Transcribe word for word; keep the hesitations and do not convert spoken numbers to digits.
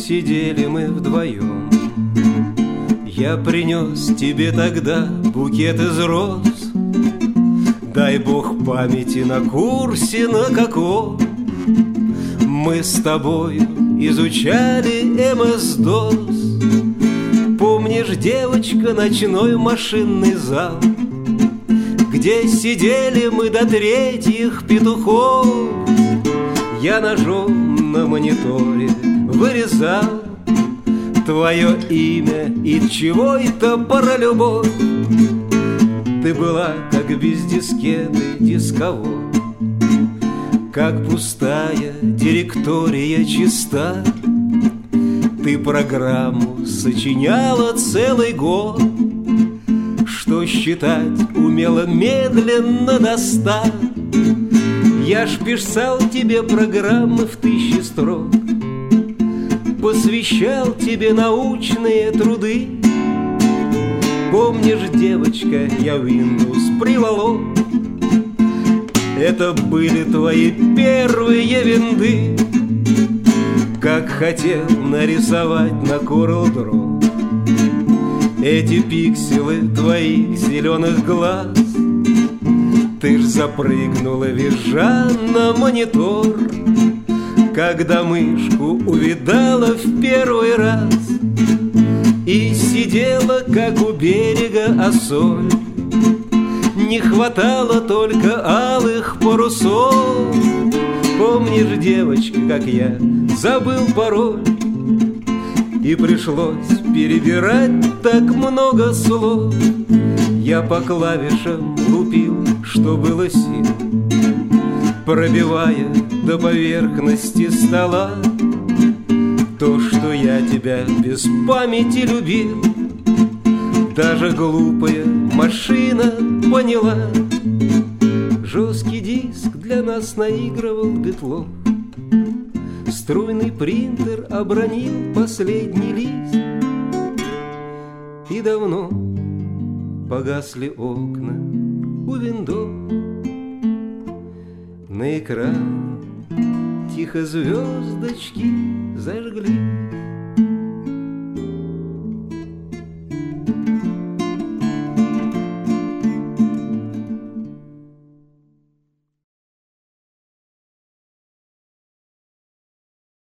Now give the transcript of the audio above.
сидели мы вдвоем. Я принес тебе тогда букет из роз. Дай бог памяти на курсе на каком мы с тобою изучали эм эс дос. Помнишь, девочка, ночной машинный зал, где сидели мы до третьих петухов? Я ножом на мониторе вырезал твое имя и чего это про любовь. Ты была как без дискеты дисковод, как пустая директория чиста. Ты программу сочиняла целый год, что считать умела медленно до ста. Я ж писал тебе программы в тысячи строк, посвящал тебе научные труды. Помнишь, девочка, я Windows приволок, это были твои первые винды. Как хотел нарисовать на Corel Draw эти пикселы твоих зеленых глаз. Ты ж запрыгнула, визжа на монитор, когда мышку увидала в первый раз, и сидела, как у берега осоль. Не хватало только алых парусов. Помнишь, девочка, как я забыл пароль, и пришлось перебирать так много слов. Я по клавишам лупил, что было сил, пробивая до поверхности стола то, что я тебя без памяти любил. Даже глупая машина поняла. Жесткий диск для нас наигрывал Битлов, струйный принтер обронил последний лист, и давно погасли окна у виндов. На экране тихо звездочки зажглись.